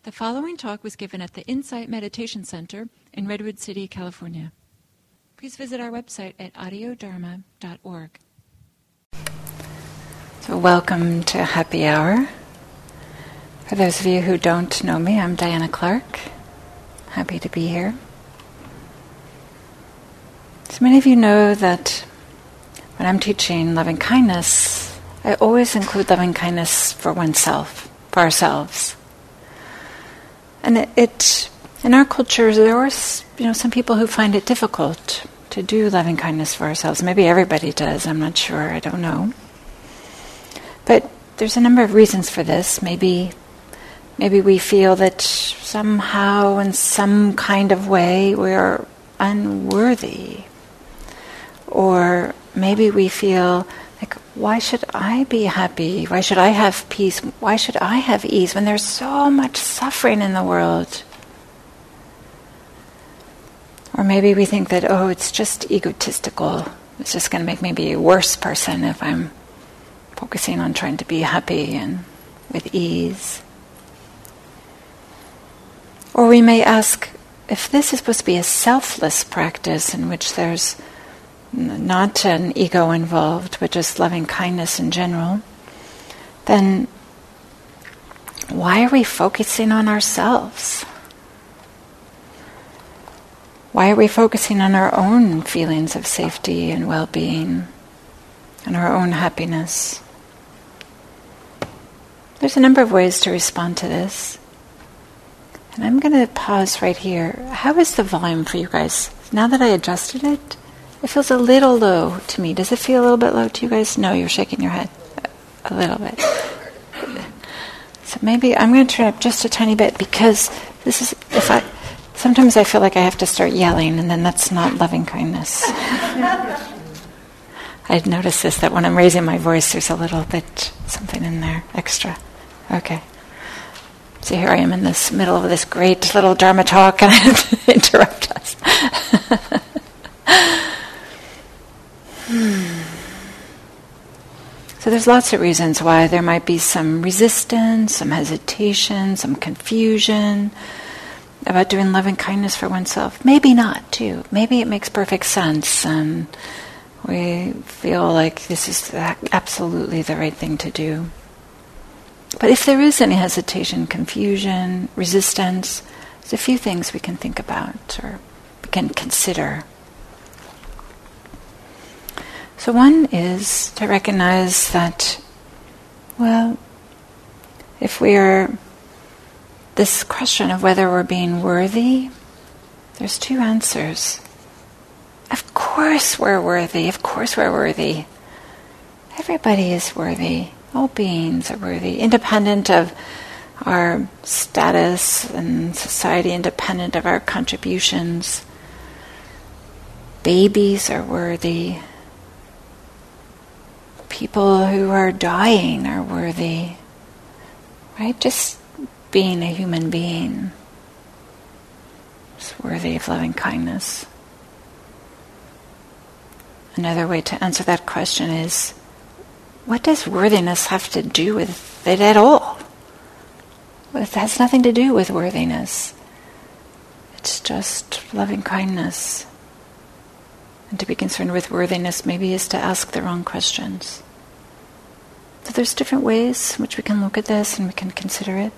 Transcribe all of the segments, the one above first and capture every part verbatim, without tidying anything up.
The following talk was given at the Insight Meditation Center in Redwood City, California. Please visit our website at audio dharma dot org. So welcome to Happy Hour. For those of you who don't know me, I'm Diana Clark. Happy to be here. So many of you know that when I'm teaching loving kindness, I always include loving kindness for oneself, for ourselves. And it, it, in our culture, there are, you know, some people who find it difficult to do loving kindness for ourselves. Maybe everybody does. I'm not sure. I don't know. But there's a number of reasons for this. Maybe, maybe we feel that somehow, in some kind of way, we are unworthy, or maybe we feel like, why should I be happy? Why should I have peace? Why should I have ease when there's so much suffering in the world? Or maybe we think that, oh, it's just egotistical. It's just going to make me be a worse person if I'm focusing on trying to be happy and with ease. Or we may ask, if this is supposed to be a selfless practice in which there's not an ego involved, but just loving kindness in general, then why are we focusing on ourselves? Why are we focusing on our own feelings of safety and well-being and our own happiness? There's a number of ways to respond to this. And I'm going to pause right here. How is the volume for you guys? Now that I adjusted it, it feels a little low to me. Does it feel a little bit low to you guys? No, you're shaking your head. A little bit. So maybe I'm going to turn up just a tiny bit, because this is, if I, sometimes I feel like I have to start yelling, and then that's not loving kindness. I've noticed this, that when I'm raising my voice, there's a little bit something in there extra. Okay. So here I am in this middle of this great little Dharma talk, and I have to interrupt us. Hmm. So there's lots of reasons why there might be some resistance, some hesitation, some confusion about doing loving kindness for oneself. Maybe not, too. Maybe it makes perfect sense, and we feel like this is absolutely the right thing to do. But if there is any hesitation, confusion, resistance, there's a few things we can think about or we can consider. So one is to recognize that, well, if we are, this question of whether we're being worthy, there's two answers. Of course we're worthy. Of course we're worthy. Everybody is worthy. All beings are worthy, independent of our status and society, independent of our contributions. Babies are worthy. People who are dying are worthy. Right? Just being a human being is worthy of loving kindness. Another way to answer that question is, what does worthiness have to do with it at all? It has nothing to do with worthiness. It's just loving kindness. And to be concerned with worthiness maybe is to ask the wrong questions. So there's different ways in which we can look at this and we can consider it.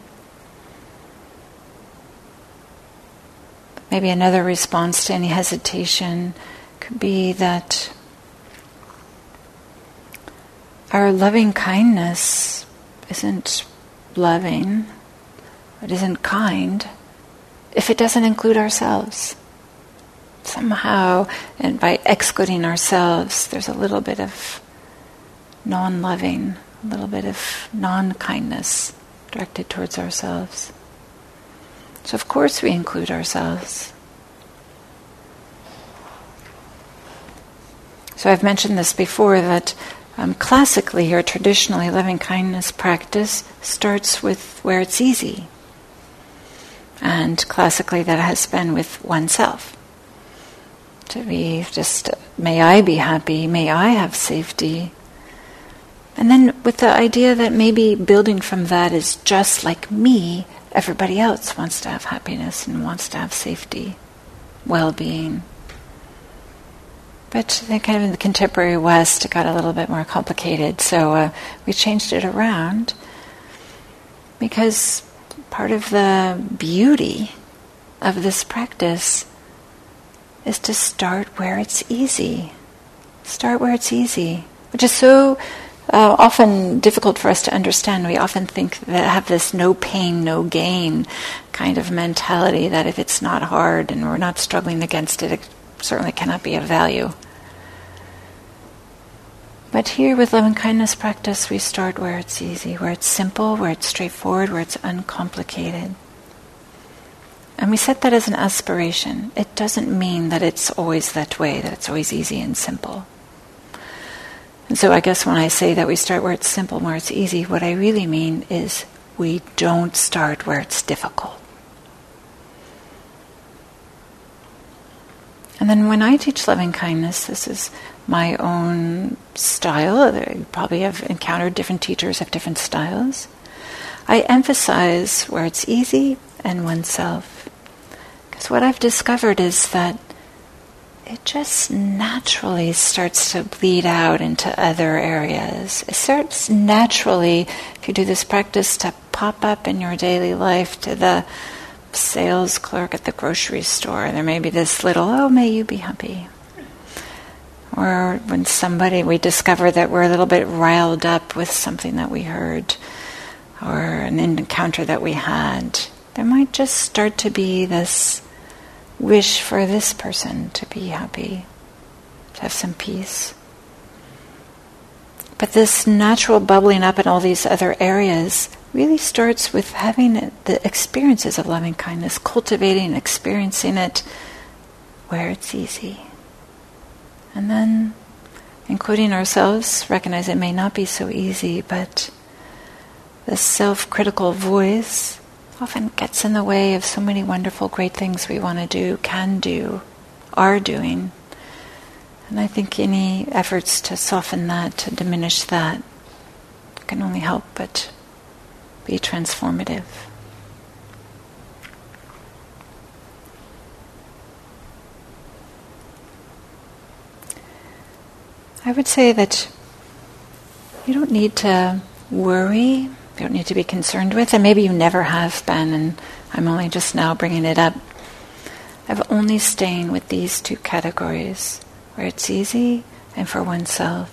Maybe another response to any hesitation could be that our loving kindness isn't loving, it isn't kind, if it doesn't include ourselves. Somehow, and by excluding ourselves, there's a little bit of non-loving, a little bit of non-kindness directed towards ourselves. So of course we include ourselves. So I've mentioned this before, that Um, classically or traditionally, loving kindness practice starts with where it's easy. And classically that has been with oneself. To be just, may I be happy, may I have safety. And then with the idea that maybe building from that is just like me, everybody else wants to have happiness and wants to have safety, well-being. But then kind of in the contemporary West, it got a little bit more complicated. So uh, we changed it around because part of the beauty of this practice is to start where it's easy. Start where it's easy, which is so uh, often difficult for us to understand. We often think that have this no pain, no gain kind of mentality that if it's not hard and we're not struggling against it, it certainly cannot be of value. But here with love and kindness practice, we start where it's easy, where it's simple, where it's straightforward, where it's uncomplicated. And we set that as an aspiration. It doesn't mean that it's always that way, that it's always easy and simple. And so I guess when I say that we start where it's simple, where it's easy, what I really mean is we don't start where it's difficult. And then when I teach loving kindness, this is my own style. You probably have encountered different teachers have different styles. I emphasize where it's easy and oneself. Because what I've discovered is that it just naturally starts to bleed out into other areas. It starts naturally, if you do this practice, to pop up in your daily life to the sales clerk at the grocery store. There may be this little, oh, may you be happy. Or when somebody, we discover that we're a little bit riled up with something that we heard or an encounter that we had, there might just start to be this wish for this person to be happy, to have some peace. But this natural bubbling up in all these other areas really starts with having the experiences of loving kindness, cultivating, experiencing it where it's easy. And then, including ourselves, recognize it may not be so easy, but the self-critical voice often gets in the way of so many wonderful, great things we want to do, can do, are doing. And I think any efforts to soften that, to diminish that, can only help but be transformative. I would say that you don't need to worry, you don't need to be concerned with, and maybe you never have been, and I'm only just now bringing it up. I've only staying with these two categories, where it's easy and for oneself.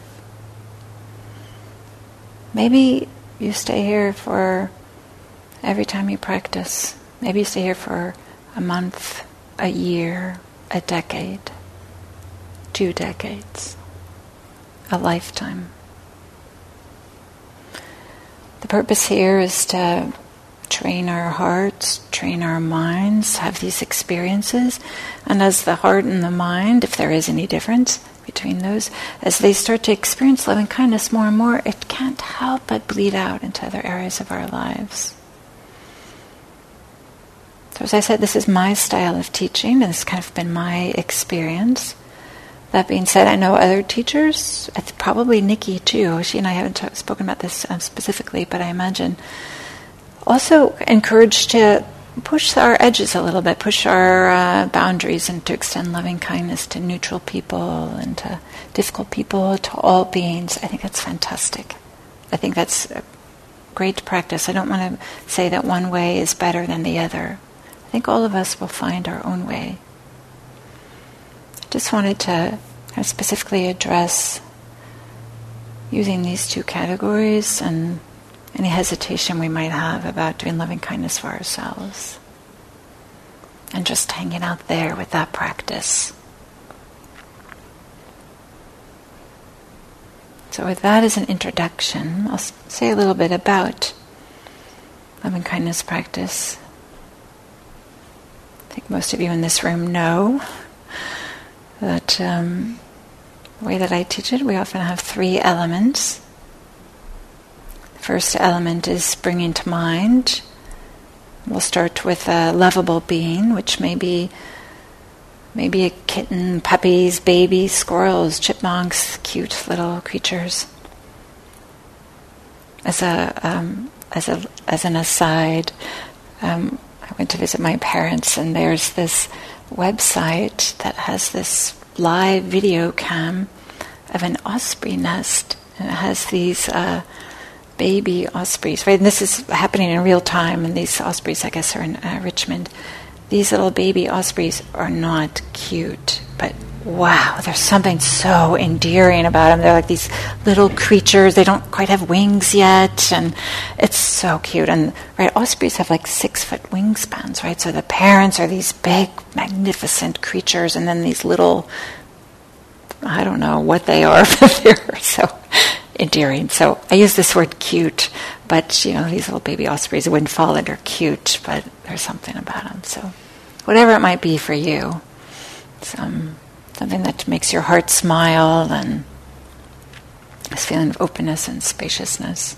Maybe you stay here for every time you practice. Maybe you stay here for a month, a year, a decade, two decades. A lifetime. The purpose here is to train our hearts, train our minds, have these experiences, and as the heart and the mind, if there is any difference between those, as they start to experience loving kindness more and more, it can't help but bleed out into other areas of our lives. So as I said, this is my style of teaching, and this has kind of been my experience. That being said, I know other teachers, it's probably Nikki too, she and I haven't t- spoken about this um, specifically, but I imagine, also encouraged to push our edges a little bit, push our uh, boundaries, and to extend loving kindness to neutral people and to difficult people, to all beings. I think that's fantastic. I think that's a great practice. I don't want to say that one way is better than the other. I think all of us will find our own way. Just wanted to kind of specifically address using these two categories and any hesitation we might have about doing loving kindness for ourselves. And just hanging out there with that practice. So with that as an introduction, I'll say a little bit about loving kindness practice. I think most of you in this room know that um, the way that I teach it, we often have three elements. The first element is bringing to mind. We'll start with a lovable being, which may be maybe a kitten, puppies, babies, squirrels, chipmunks, cute little creatures. As a um, as a as an aside, Um, I went to visit my parents, and there's this website that has this live video cam of an osprey nest, and it has these uh, baby ospreys. Right, and this is happening in real time. And these ospreys, I guess, are in uh, Richmond. These little baby ospreys are not cute, but wow, there's something so endearing about them. They're like these little creatures. They don't quite have wings yet, and it's so cute. And right, ospreys have like six foot wingspans, right? So the parents are these big, magnificent creatures, and then these little, I don't know what they are, but they're so endearing. So I use this word cute, but you know, these little baby ospreys wouldn't fall under cute, but there's something about them. So whatever it might be for you, some something that makes your heart smile and this feeling of openness and spaciousness.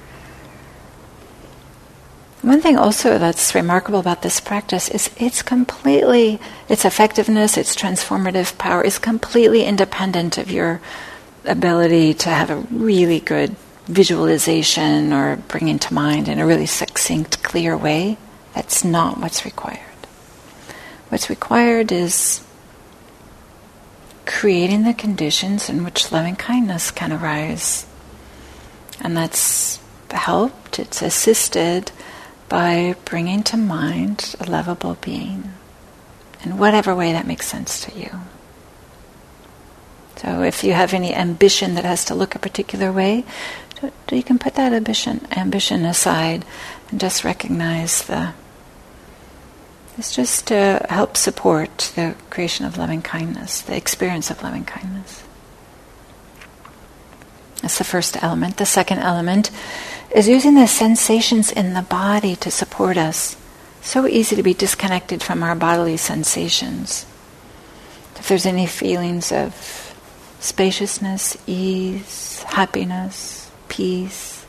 One thing also that's remarkable about this practice is it's completely, its effectiveness, its transformative power is completely independent of your ability to have a really good visualization or bringing to mind in a really succinct, clear way. That's not what's required. What's required is creating the conditions in which loving kindness can arise. And that's helped, it's assisted by bringing to mind a lovable being in whatever way that makes sense to you. So if you have any ambition that has to look a particular way, you can put that ambition, ambition aside and just recognize the It's just to help support the creation of loving kindness, the experience of loving kindness. That's the first element. The second element is using the sensations in the body to support us. So easy to be disconnected from our bodily sensations. If there's any feelings of spaciousness, ease, happiness, peace,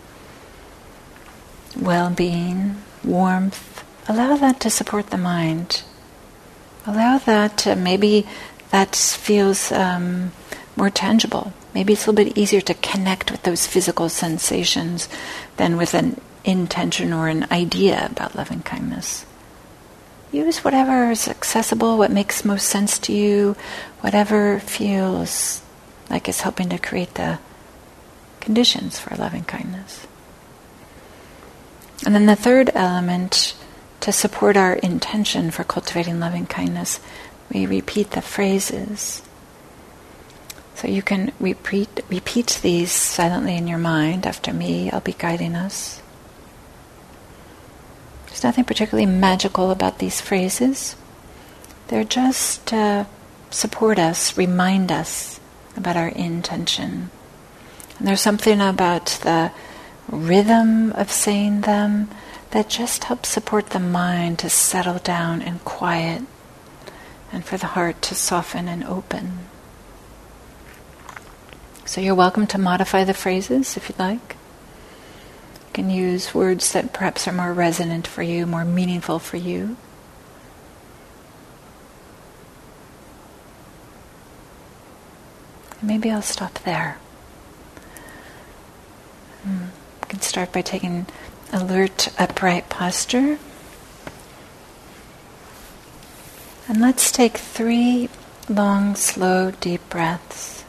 well-being, warmth, allow that to support the mind. Allow that to, maybe that feels um, more tangible. Maybe it's a little bit easier to connect with those physical sensations than with an intention or an idea about loving kindness. Use whatever is accessible, what makes most sense to you, whatever feels like it's helping to create the conditions for loving kindness. And then the third element, to support our intention for cultivating loving kindness, we repeat the phrases. So you can repeat repeat these silently in your mind after me. I'll be guiding us. There's nothing particularly magical about these phrases. They're just to support us, remind us about our intention. And there's something about the rhythm of saying them that just helps support the mind to settle down and quiet, and for the heart to soften and open. So you're welcome to modify the phrases if you'd like. You can use words that perhaps are more resonant for you, more meaningful for you. And maybe I'll stop there. Hmm. You can start by taking alert, upright posture. And let's take three long, slow, deep breaths.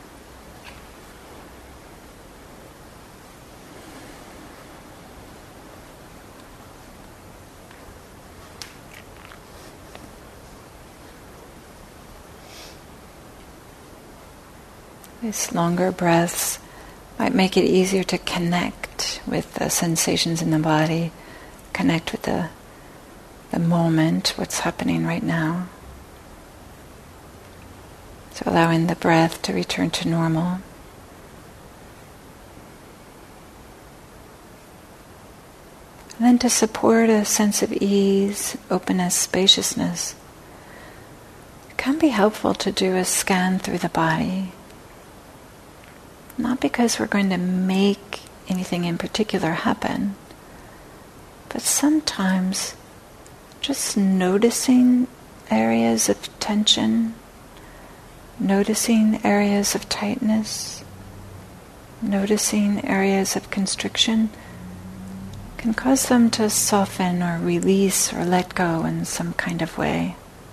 These longer breaths might make it easier to connect with the sensations in the body, connect with the, the moment, what's happening right now. So allowing the breath to return to normal. And then to support a sense of ease, openness, spaciousness, it can be helpful to do a scan through the body. Not because we're going to make anything in particular happen, but sometimes just noticing areas of tension, noticing areas of tightness, noticing areas of constriction can cause them to soften or release or let go in some kind of way.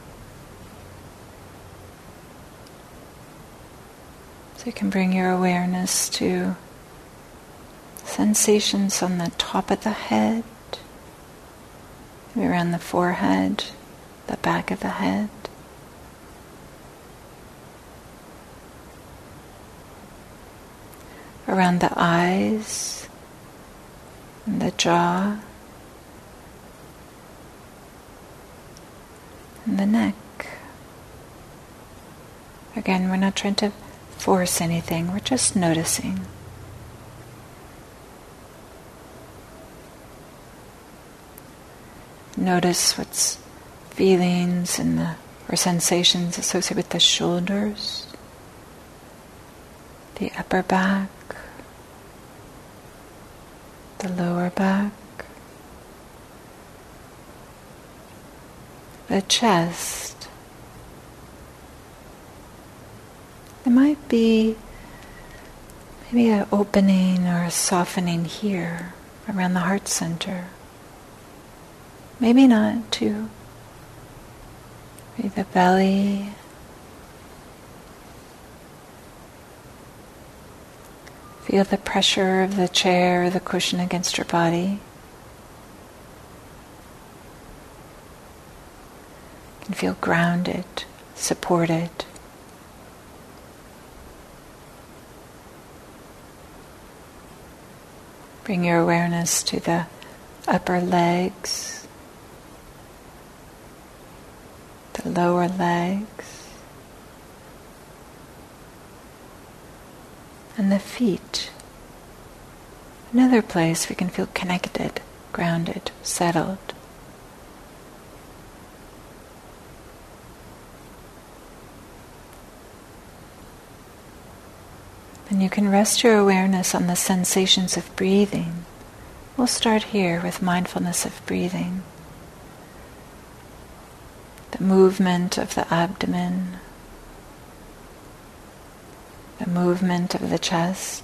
So you can bring your awareness to sensations on the top of the head, maybe around the forehead, the back of the head. Around the eyes, and the jaw, and the neck. Again, we're not trying to force anything, we're just noticing. Notice what's feelings and the, or sensations associated with the shoulders, the upper back, the lower back, the chest. There might be maybe an opening or a softening here around the heart center. Maybe not too. Maybe the belly. Feel the pressure of the chair or the cushion against your body. You can feel grounded, supported. Bring your awareness to the upper legs, the lower legs, and the feet. Another place we can feel connected, grounded, settled. And you can rest your awareness on the sensations of breathing. We'll start here with mindfulness of breathing. The movement of the abdomen, the movement of the chest,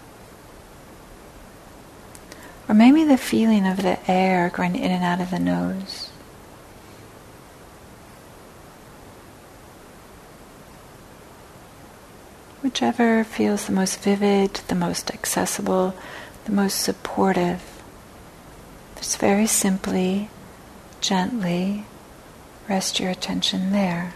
or maybe the feeling of the air going in and out of the nose. Whichever feels the most vivid, the most accessible, the most supportive. Just very simply, gently, rest your attention there.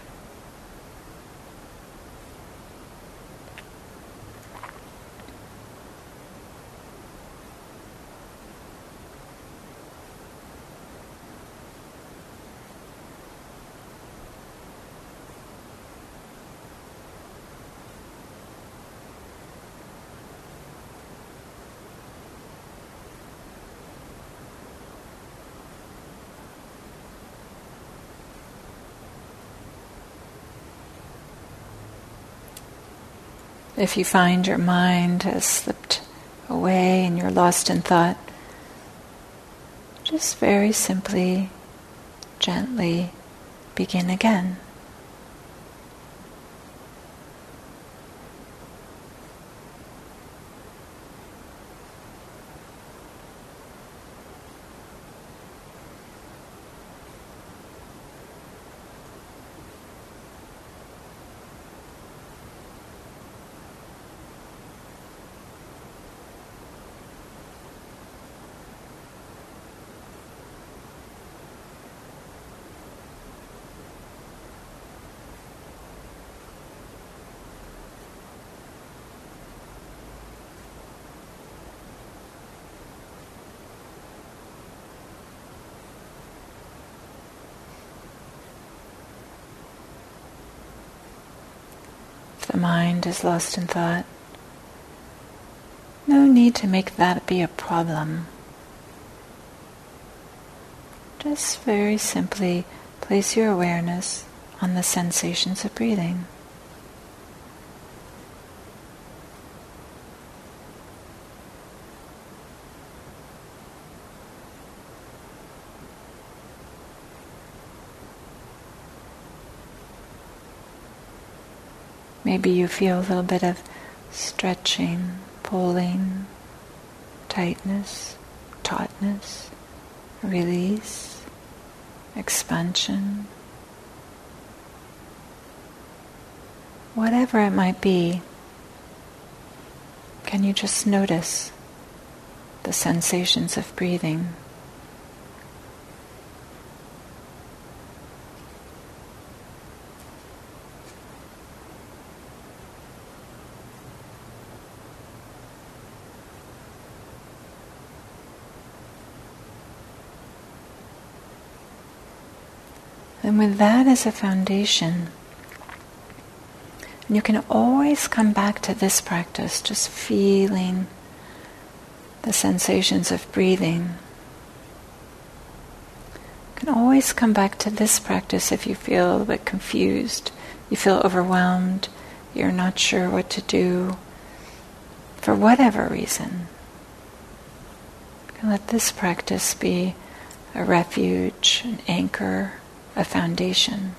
If you find your mind has slipped away and you're lost in thought, just very simply, gently begin again. The mind is lost in thought. No need to make that be a problem. Just very simply place your awareness on the sensations of breathing. Maybe you feel a little bit of stretching, pulling, tightness, taut. lightness, release, expansion. Whatever it might be, can you just notice the sensations of breathing? And with that as a foundation, you can always come back to this practice, just feeling the sensations of breathing. You can always come back to this practice if you feel a little bit confused, you feel overwhelmed, you're not sure what to do, for whatever reason. You can let this practice be a refuge, an anchor, a foundation.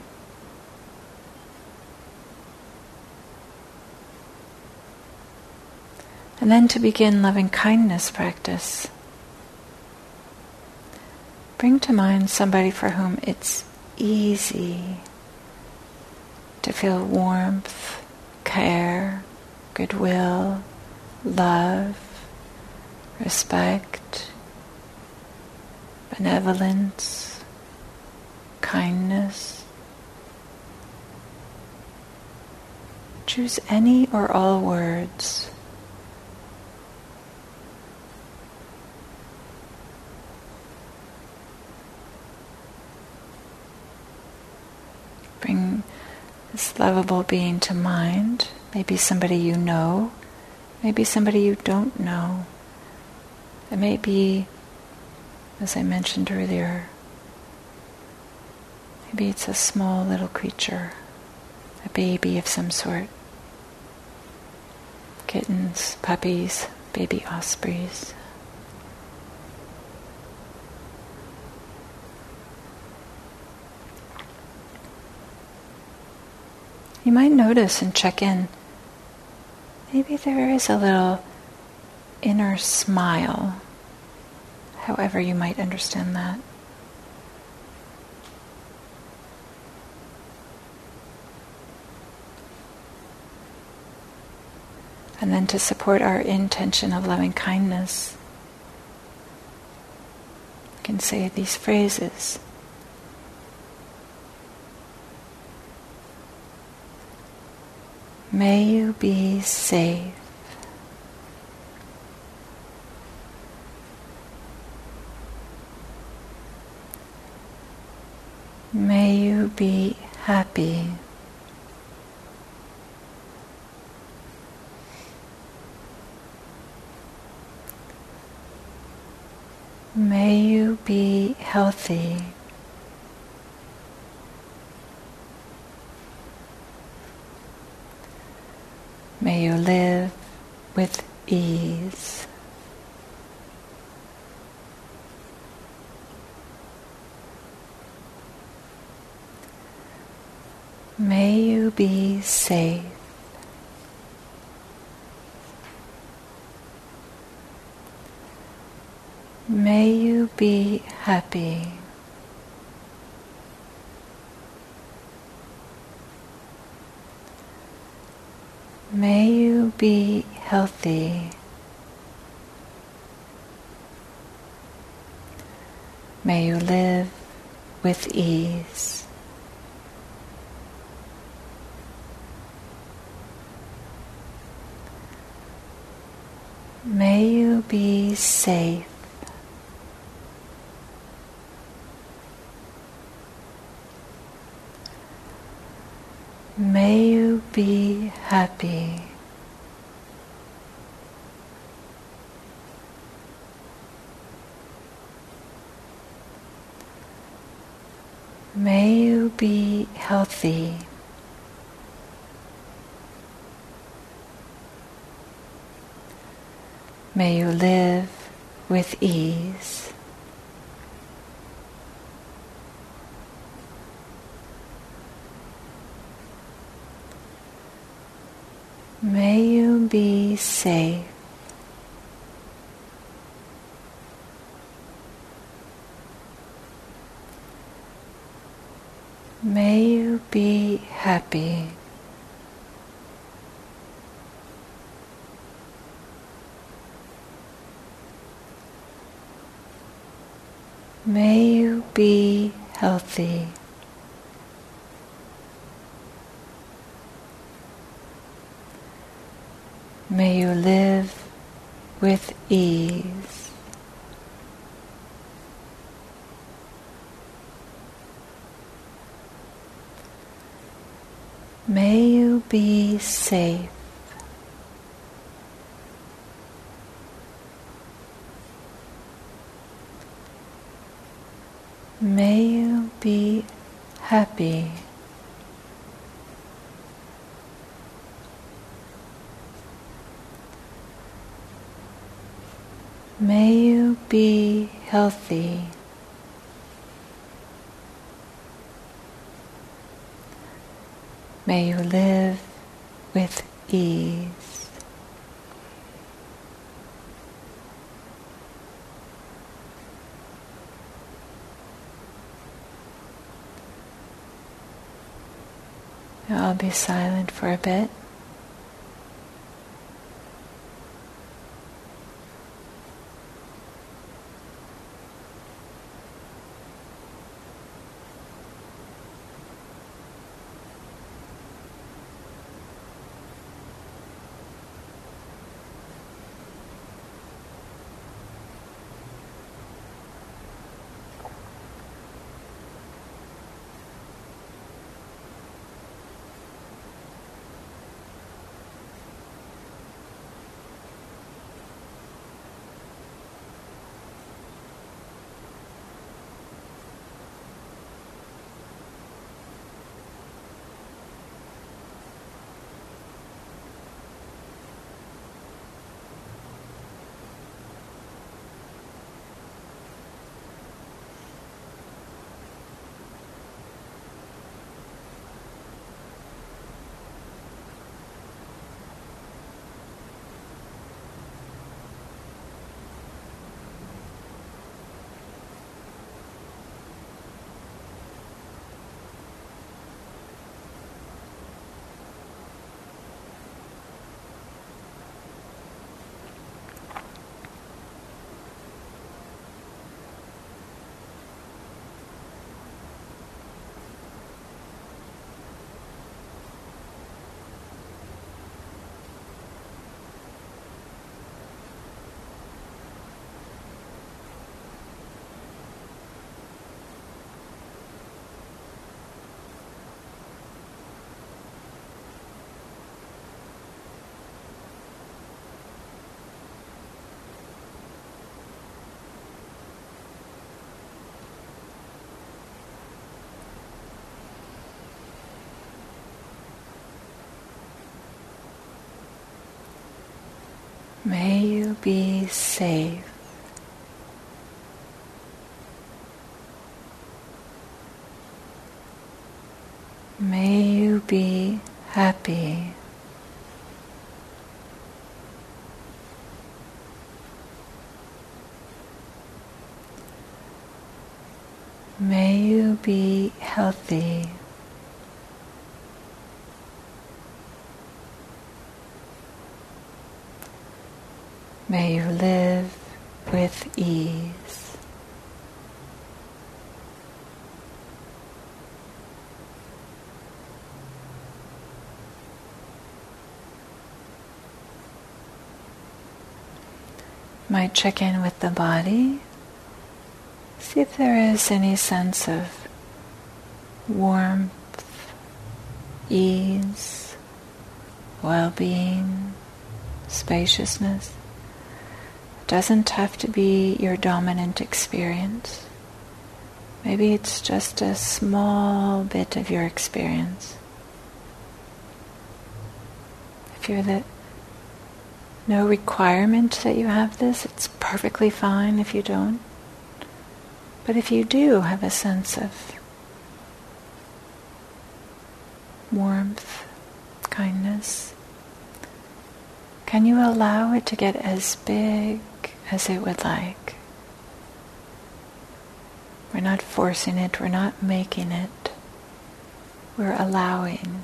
And then to begin loving kindness practice, bring to mind somebody for whom it's easy to feel warmth, care, goodwill, love, respect, benevolence, kindness. Choose any or all words. Bring this lovable being to mind. Maybe somebody you know, maybe somebody you don't know. It may be, as I mentioned earlier, maybe it's a small little creature, a baby of some sort. Kittens, puppies, baby ospreys. You might notice and check in, maybe there is a little inner smile, however you might understand that. And then to support our intention of loving kindness, you can say these phrases. May you be safe. May you be happy. May you be healthy. May you live with ease. May you be safe. May you be happy. May you be healthy. May you live with ease. May you be safe. May you be happy. May you be healthy. May you live with ease. May you be safe. May you be happy. May you be healthy. May you live with ease. May you be safe. May you be happy. May you be healthy. May you live with ease. I'll be silent for a bit. May you be safe. May you be happy. May you be healthy. May you live with ease. Might check in with the body. See if there is any sense of warmth, ease, well-being, spaciousness. It doesn't have to be your dominant experience. Maybe it's just a small bit of your experience. If you're the no requirement that you have this, it's perfectly fine if you don't. But if you do have a sense of warmth, kindness, can you allow it to get as big as it would like? We're not forcing it, we're not making it. we're allowing.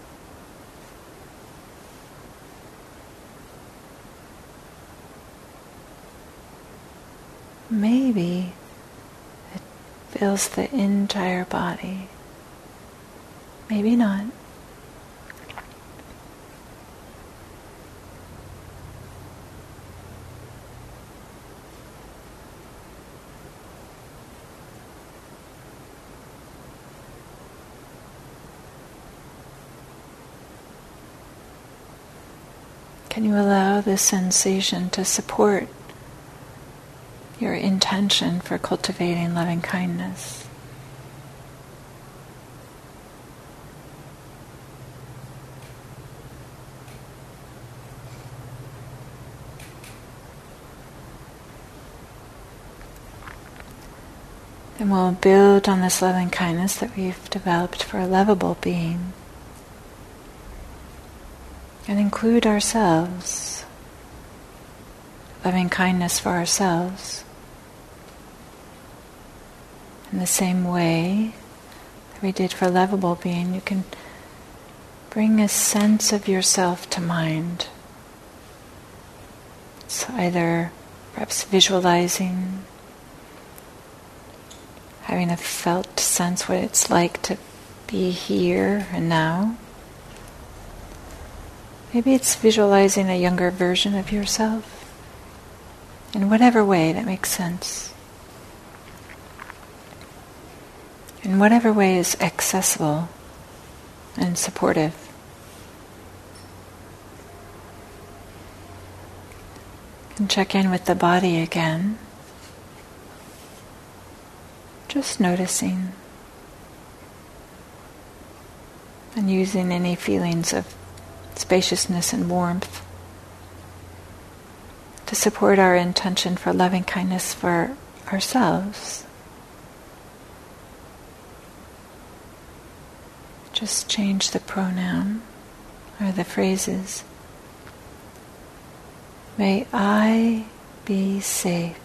Maybe it fills the entire body. Maybe not. Can you allow this sensation to support your intention for cultivating loving kindness? Then we'll build on this loving kindness that we've developed for a lovable being and include ourselves, loving kindness for ourselves. In the same way that we did for a lovable being, you can bring a sense of yourself to mind. It's either perhaps visualizing, having a felt sense what it's like to be here and now. Maybe it's visualizing a younger version of yourself, in whatever way that makes sense. In whatever way is accessible and supportive. And check in with the body again. Just noticing. And using any feelings of spaciousness and warmth to support our intention for loving kindness for ourselves. Just change the pronoun or the phrases. May I be safe.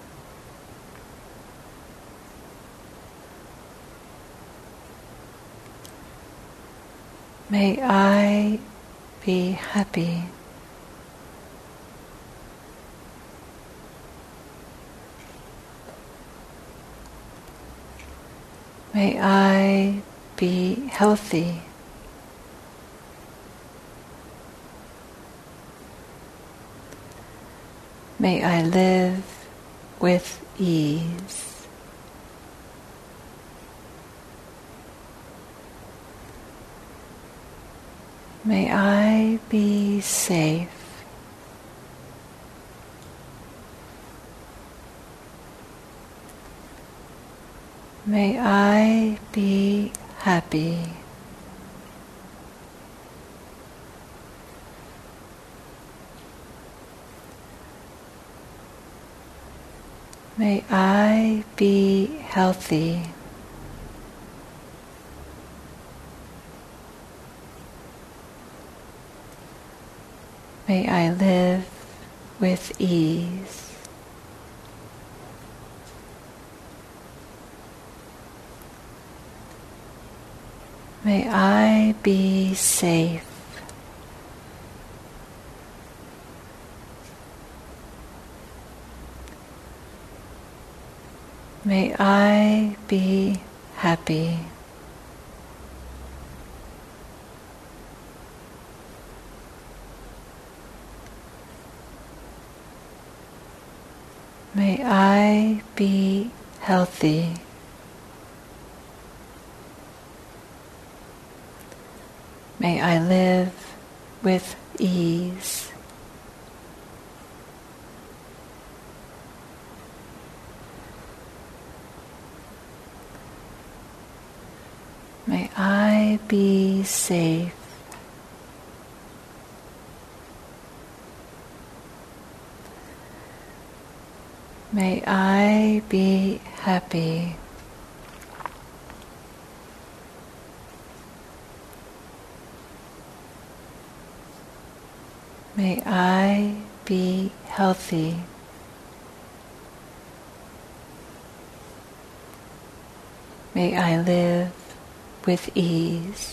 May I be happy. May I be healthy. May I live with ease. May I be safe. May I be happy. May I be healthy. May I live with ease. May I be safe. May I be happy. May I be healthy. May I live with ease. May I be safe. May I be happy. May I be healthy. May I live with ease.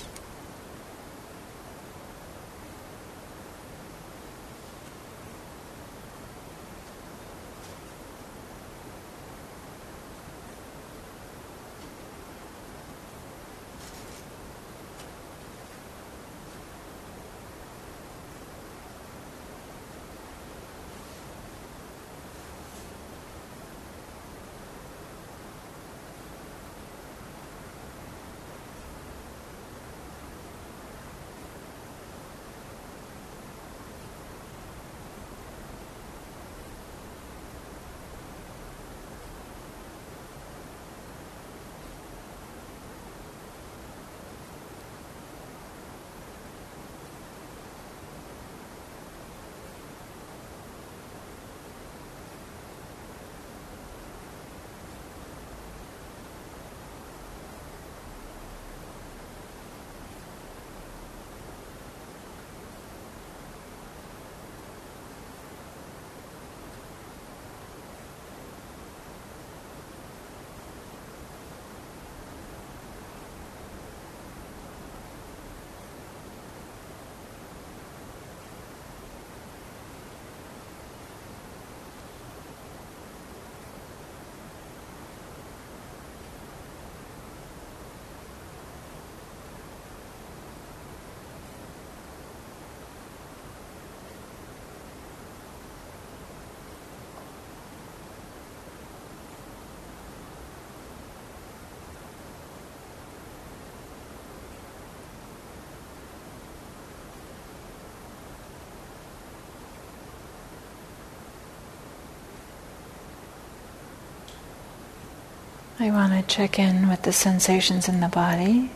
I want to check in with the sensations in the body.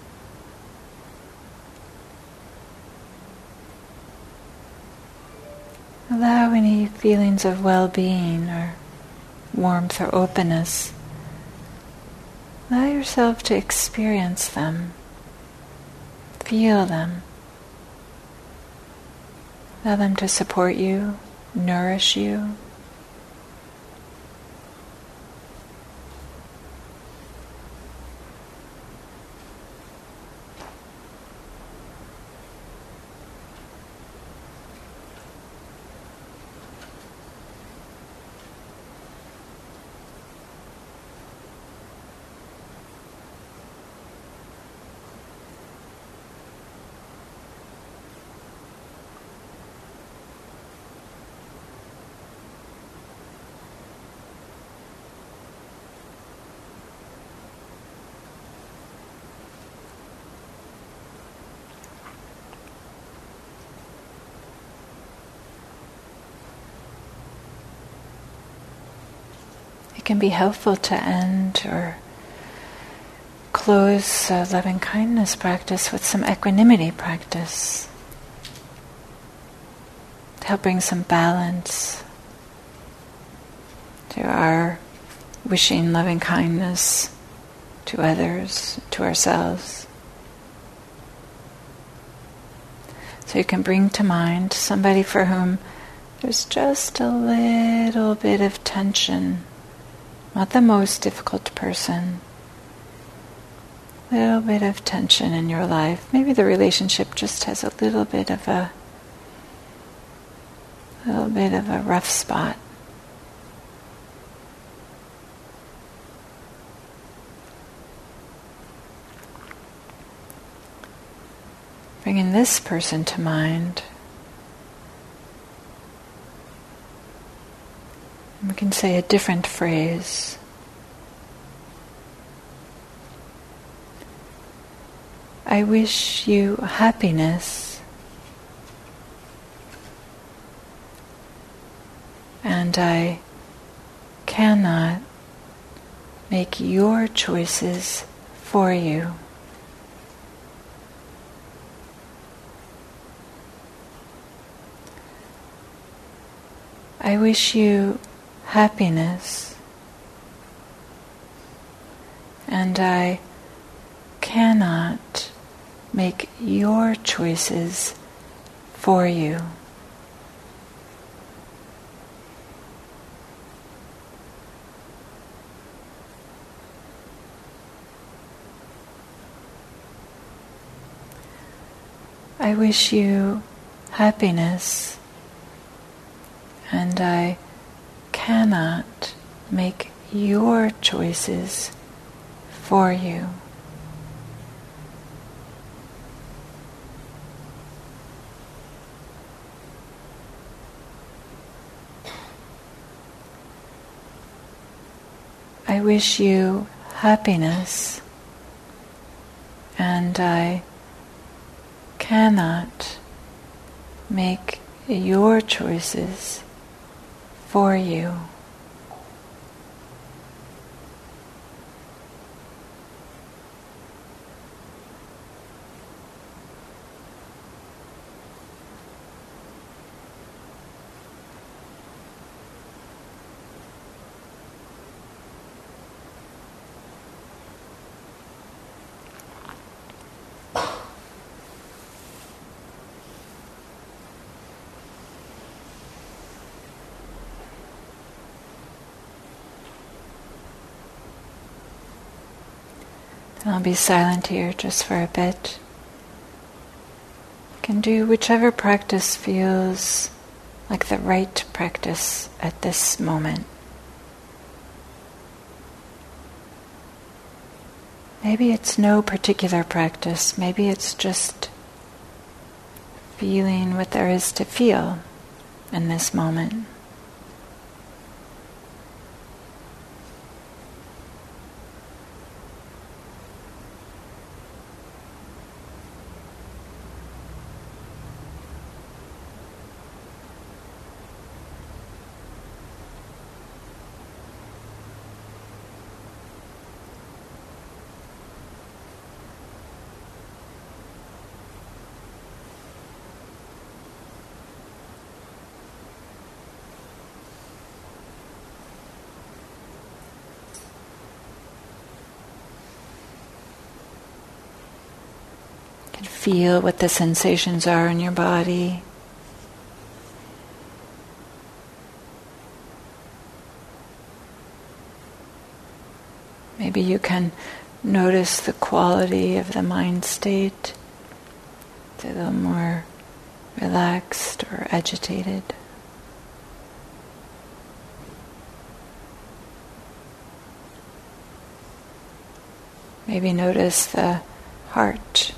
Allow any feelings of well-being or warmth or openness. Allow yourself to experience them. Feel them. Allow them to support you, nourish you. It can be helpful to end or close a loving kindness practice with some equanimity practice to help bring some balance to our wishing loving kindness to others, to ourselves. So you can bring to mind somebody for whom there's just a little bit of tension. Not the most difficult person. A little bit of tension in your life. Maybe the relationship just has a little bit of a, a little bit of a rough spot. Bringing this person to mind. We can say a different phrase. I wish you happiness, and I cannot make your choices for you. I wish you happiness, and I cannot make your choices for you. I wish you happiness, and I cannot make your choices for you. I wish you happiness, and I cannot make your choices for you. I'll be silent here just for a bit. You can do whichever practice feels like the right practice at this moment. Maybe it's no particular practice. Maybe it's just feeling what there is to feel in this moment. Feel what the sensations are in your body. Maybe you can notice the quality of the mind state. It's a little more relaxed or agitated. Maybe notice the heart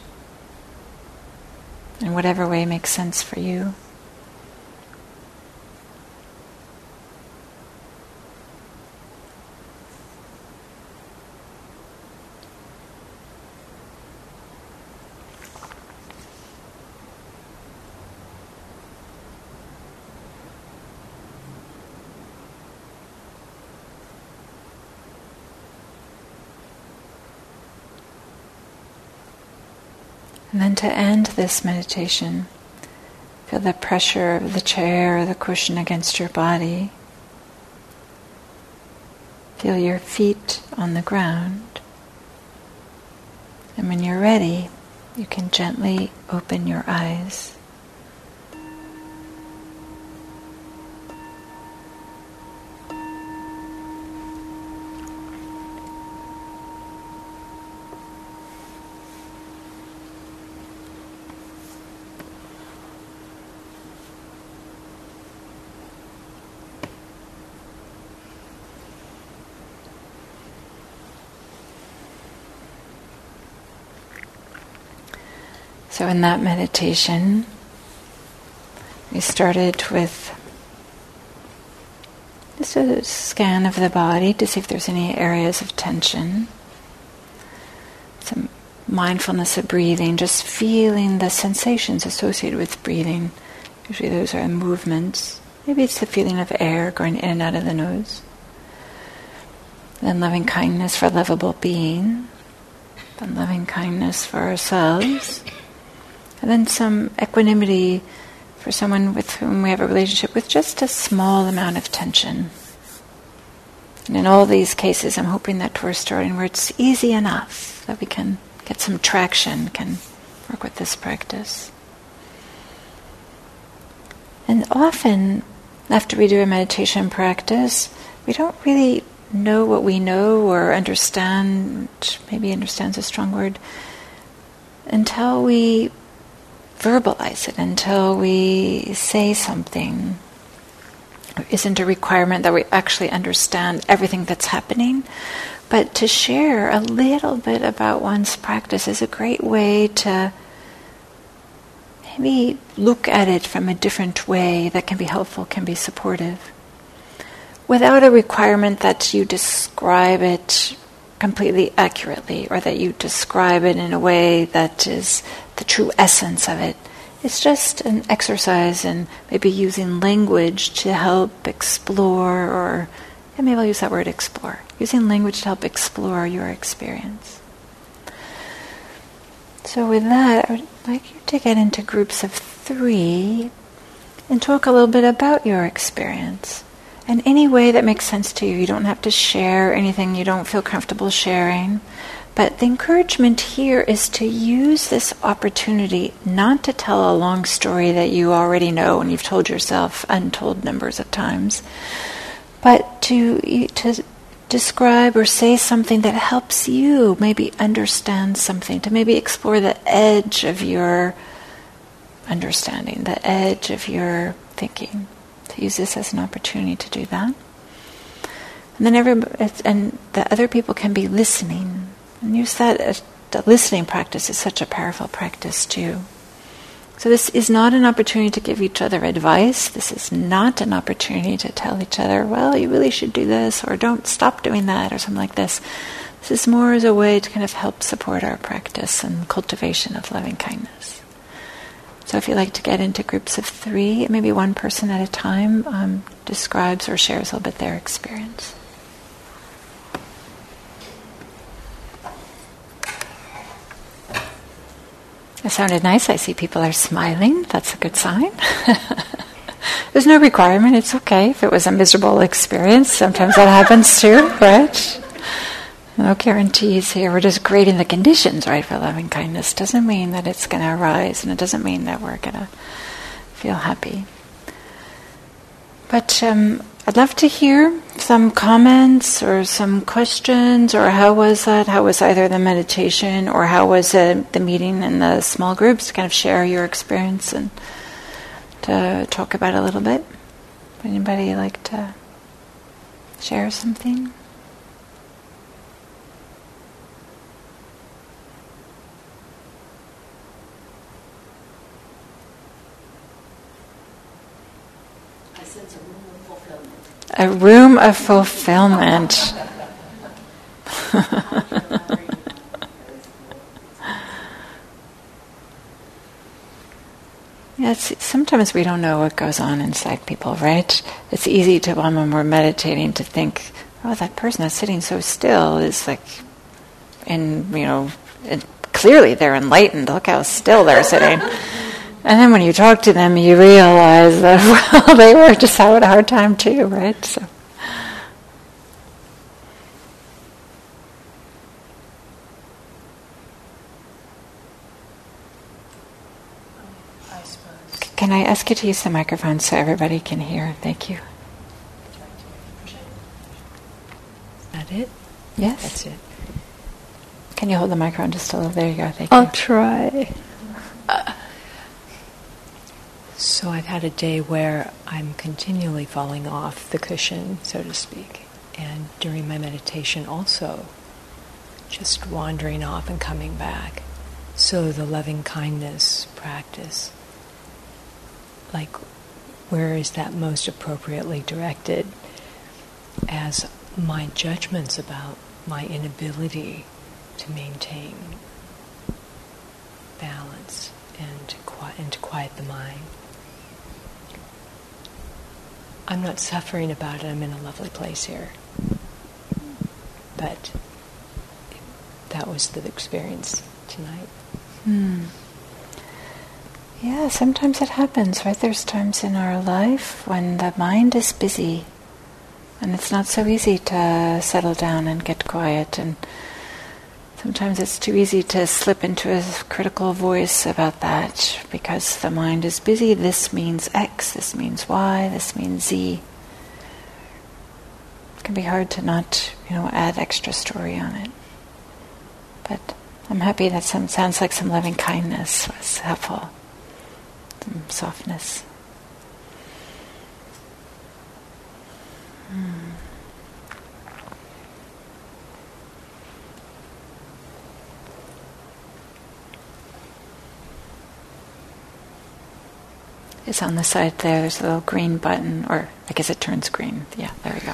in whatever way makes sense for you. And then to end this meditation, feel the pressure of the chair or the cushion against your body. Feel your feet on the ground. And when you're ready, you can gently open your eyes. So in that meditation, we started with just a scan of the body to see if there's any areas of tension. Some mindfulness of breathing, just feeling the sensations associated with breathing. Usually those are movements. Maybe it's the feeling of air going in and out of the nose. Then loving kindness for lovable being. Then loving kindness for ourselves. And then some equanimity for someone with whom we have a relationship with just a small amount of tension. And in all these cases, I'm hoping that we're starting where it's easy enough that we can get some traction, can work with this practice. And often, after we do a meditation practice, we don't really know what we know or understand, maybe understand's a strong word, until we verbalize it, until we say something. It isn't a requirement that we actually understand everything that's happening, but to share a little bit about one's practice is a great way to maybe look at it from a different way that can be helpful, can be supportive, without a requirement that you describe it completely accurately or that you describe it in a way that is the true essence of it. It's just an exercise in maybe using language to help explore, or and maybe I'll use that word, explore. Using language to help explore your experience. So with that, I would like you to get into groups of three and talk a little bit about your experience. In any way that makes sense to you. You don't have to share anything you don't feel comfortable sharing. But the encouragement here is to use this opportunity not to tell a long story that you already know and you've told yourself untold numbers of times, but to to describe or say something that helps you maybe understand something, to maybe explore the edge of your understanding, the edge of your thinking. To use this as an opportunity to do that. And then every, and the other people can be listening. And use that as the listening practice is such a powerful practice too. So this is not an opportunity to give each other advice. This is not an opportunity to tell each other, well, you really should do this, or don't stop doing that, or something like this. This is more as a way to kind of help support our practice and cultivation of loving kindness. So if you'd like to get into groups of three, maybe one person at a time um, describes or shares a little bit their experience. It sounded nice. I see people are smiling. That's a good sign. There's no requirement. It's okay if it was a miserable experience. Sometimes that happens too, right? No guarantees here. We're just creating the conditions, right, for loving kindness. Doesn't mean that it's going to arise, and it doesn't mean that we're going to feel happy. But um, I'd love to hear some comments or some questions, or how was that? How was either the meditation, or how was uh, the meeting in the small groups? To kind of share your experience and to talk about it a little bit. Anybody like to share something? A room of fulfillment. Yes, sometimes we don't know what goes on inside people, right? It's easy to, when we're meditating, to think, oh, that person that's sitting so still is like, and you know, it, clearly they're enlightened. Look how still they're sitting. And then when you talk to them, you realize that, well, they were just having a hard time too, right? So, I suppose. can I ask you to use the microphone so everybody can hear? Thank you. Is that it? Yes? That's it. Can you hold the microphone just a little? There you go. Thank I'll you. try. Uh, so I've had a day where I'm continually falling off the cushion, so to speak. And during my meditation also, just wandering off and coming back. So the loving kindness practice, like, where is that most appropriately directed, as my judgments about my inability to maintain balance and to quiet, and to quiet the mind. I'm not suffering about it. I'm in a lovely place here. But that was the experience tonight. Hmm. Yeah, sometimes it happens, right? There's times in our life when the mind is busy and it's not so easy to settle down and get quiet, and sometimes it's too easy to slip into a critical voice about that because the mind is busy. This means X, this means Y, this means Z. It can be hard to not, you know, add extra story on it. But I'm happy that some sounds like some loving kindness was helpful. some softness. Hmm. It's on the side there, there's a little green button, or I guess it turns green. Yeah, there we go.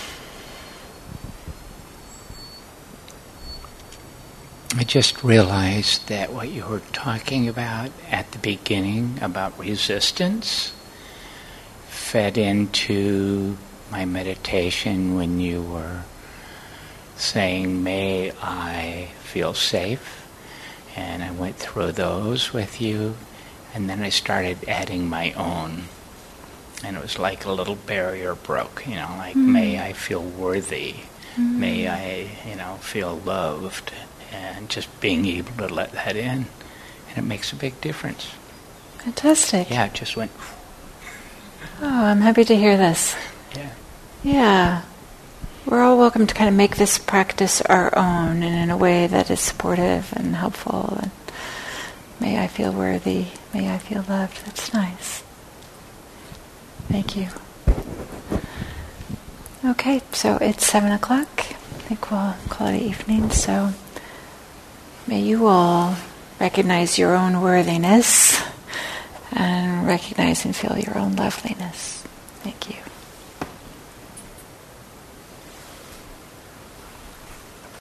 I just realized that what you were talking about at the beginning about resistance fed into my meditation when you were saying, may I feel safe, and I went through those with you. And then I started adding my own. And it was like a little barrier broke, you know, like, mm. may I feel worthy. Mm. May I, you know, feel loved. And just being able to let that in. And it makes a big difference. Fantastic. Yeah, it just went. Oh, I'm happy to hear this. Yeah. Yeah. We're all welcome to kind of make this practice our own and in a way that is supportive and helpful. And may I feel worthy. May I feel loved. That's nice. Thank you. Okay, so it's seven o'clock. I think we'll call it evening. So may you all recognize your own worthiness and recognize and feel your own loveliness. Thank you.